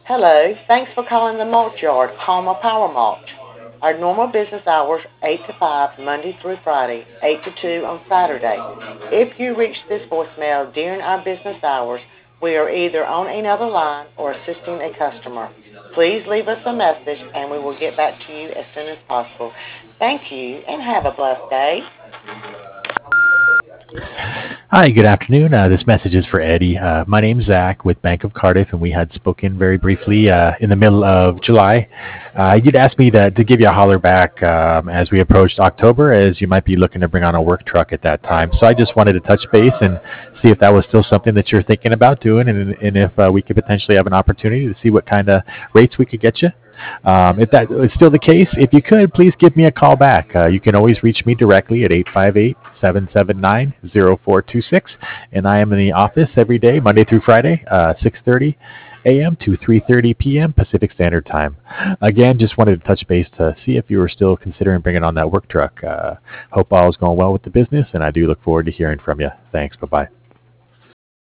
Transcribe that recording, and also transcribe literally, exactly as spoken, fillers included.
Hello, thanks for calling the Mulch Yard, home of Power Mulch. Our normal business hours eight to five Monday through Friday, eight to two on Saturday. If you reach this voicemail during our business hours, we are either on another line or assisting a customer. Please leave us a message and we will get back to you as soon as possible. Thank you and have a blessed day. Hi, good afternoon. Uh, this message is for Eddie. Uh, my name's Zach with Bank of Cardiff, and we had spoken very briefly uh, in the middle of July. Uh, you'd asked me to, to give you a holler back um, as we approached October, as you might be looking to bring on a work truck at that time. So I just wanted to touch base and see if that was still something that you're thinking about doing, and, and if uh, we could potentially have an opportunity to see what kind of rates we could get you. Um, if that is still the case, if you could, please give me a call back. Uh, you can always reach me directly at eight five eight, seven seven nine, zero four two six, and I am in the office every day, Monday through Friday, uh, six thirty a m to three thirty p m. Pacific Standard Time. Again, just wanted to touch base to see if you were still considering bringing on that work truck. Uh, hope all is going well with the business, and I do look forward to hearing from you. Thanks. Bye-bye.